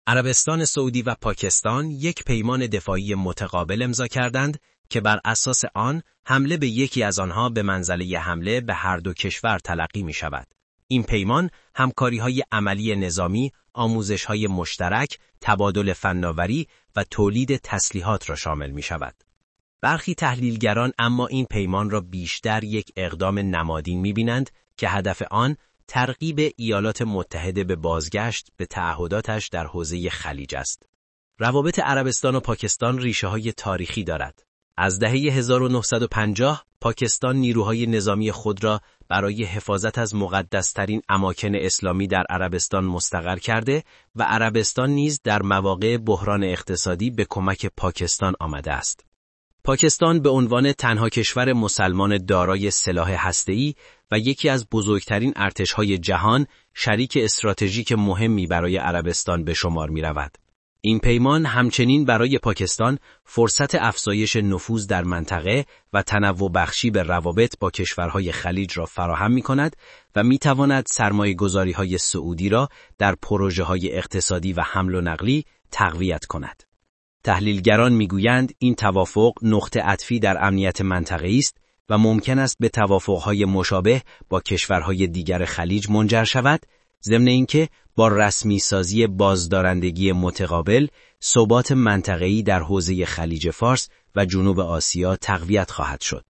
عربستان سعودی و پاکستان یک پیمان دفاعی متقابل امضا کردند که بر اساس آن حمله به یکی از آنها به منزله حمله به هر دو کشور تلقی می شود. این پیمان همکاری‌های عملی نظامی، آموزش‌های مشترک، تبادل فناوری و تولید تسلیحات را شامل می شود. برخی تحلیلگران اما این پیمان را بیشتر یک اقدام نمادین می بینند که هدف آن ترغیب ایالات متحده به بازگشت به تعهداتش در حوزه خلیج است. روابط عربستان و پاکستان ریشه‌های تاریخی دارد. از دهه 1950 پاکستان نیروهای نظامی خود را برای حفاظت از مقدس‌ترین اماکن اسلامی در عربستان مستقر کرده و عربستان نیز در مواقع بحران اقتصادی به کمک پاکستان آمده است. پاکستان به عنوان تنها کشور مسلمان دارای سلاح هسته‌ای و یکی از بزرگترین ارتش‌های جهان، شریک استراتژیک مهمی برای عربستان به شمار می‌رود. این پیمان همچنین برای پاکستان فرصت افزایش نفوذ در منطقه و تنوع بخشی به روابط با کشورهای خلیج را فراهم می‌کند و می‌تواند سرمایه‌گذاری‌های سعودی را در پروژه‌های اقتصادی و حمل و نقلی تقویت کند. تحلیلگران می‌گویند این توافق نقطه عطفی در امنیت منطقه‌ای است و ممکن است به توافق‌های مشابه با کشورهای دیگر خلیج منجر شود، ضمن اینکه با رسمی سازی بازدارندگی متقابل، ثبات منطقه‌ای در حوزه خلیج فارس و جنوب آسیا تقویت خواهد شد.